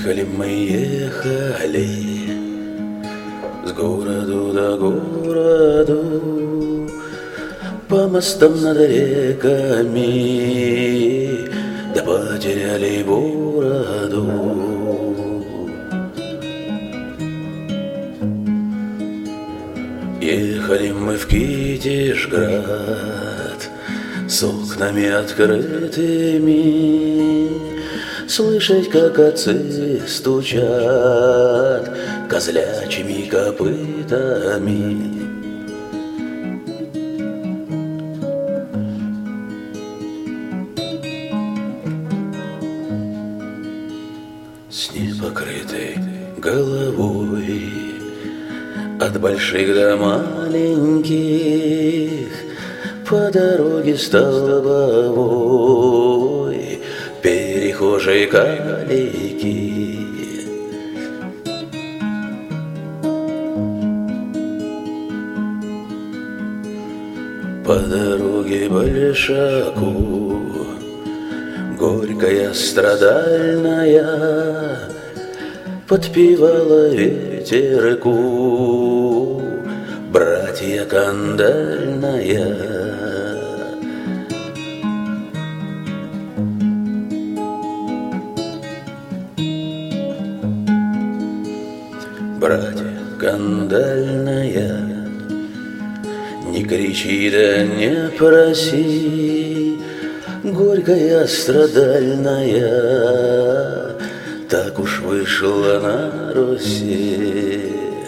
Ехали мы, ехали с городу до городу, по мостам над реками, да потеряли бороду. Ехали мы в Китежград с окнами открытыми, слышать, как отцы стучат козлячьими копытами. С непокрытой головой от больших до маленьких по дороге столбовой перехожей калики. По дороге большаку горькая страдальная подпевала ветерку братья кандальная. Братья кандальная, не кричи да не проси, горькая страдальная, так уж вышла на Руси.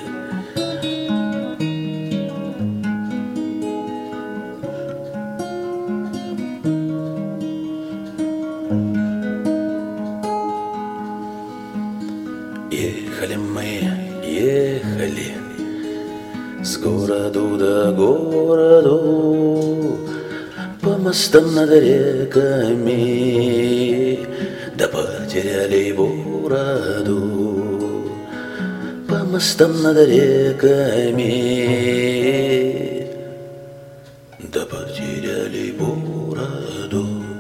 Ехали мы, ехали с городу до городу, по мостам над реками, да потеряли бороду. По мостам над реками, да потеряли бороду.